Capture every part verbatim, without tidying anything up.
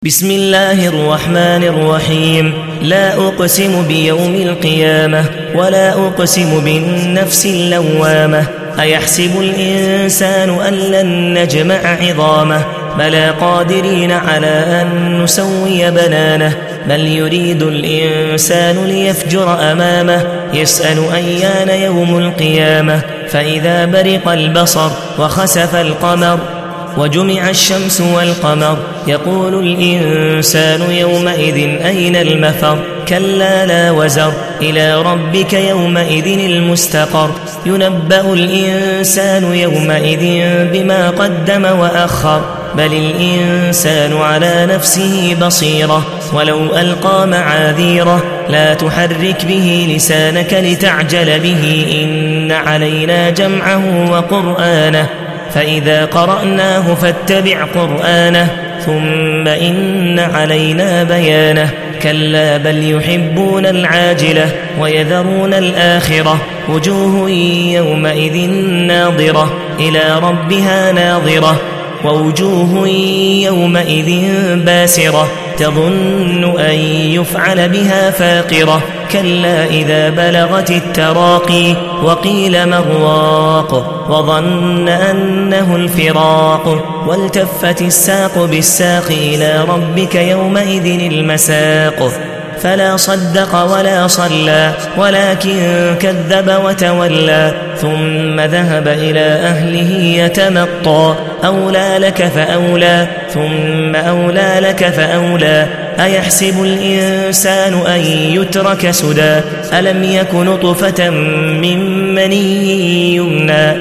بسم الله الرحمن الرحيم. لا أقسم بيوم القيامة ولا أقسم بالنفس اللوامة. أيحسب الإنسان أن لن نجمع عظامه بلى قادرين على أن نسوي بنانه. بل يريد الإنسان ليفجر أمامه يسأل أيان يوم القيامة. فإذا برق البصر وخسف القمر وجمع الشمس والقمر يقول الإنسان يومئذ أين المفر. كلا لا وزر إلى ربك يومئذ المستقر. ينبأ الإنسان يومئذ بما قدم وأخر. بل الإنسان على نفسه بصيرة ولو ألقى معاذيره. لا تحرك به لسانك لتعجل به إن علينا جمعه وقرآنه. فإذا قرأناه فاتبع قرآنه ثم إن علينا بيانه. كلا بل يحبون العاجلة ويذرون الآخرة. وجوه يومئذ ناظرة إلى ربها ناظرة ووجوه يومئذ باسرة تظن أن يفعل بها فاقرة. كلا إذا بلغت التراقي وقيل من راق وظن أنه الفراق. والتفت الساق بالساق إلى ربك يومئذ المساق. فلا صدق ولا صلى ولكن كذب وتولى ثم ذهب إلى أهله يتمطى. أولى لك فأولى ثم أولى لك فأولى. أيحسب الإنسان أن يترك سدى ألم يك نطفة من مني يمنى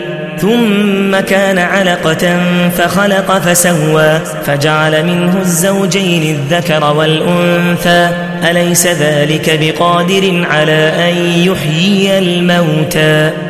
ثم كان علقة فخلق فسوى فجعل منه الزوجين الذكر والأنثى. أليس ذلك بقادر على أن يحيي الموتى.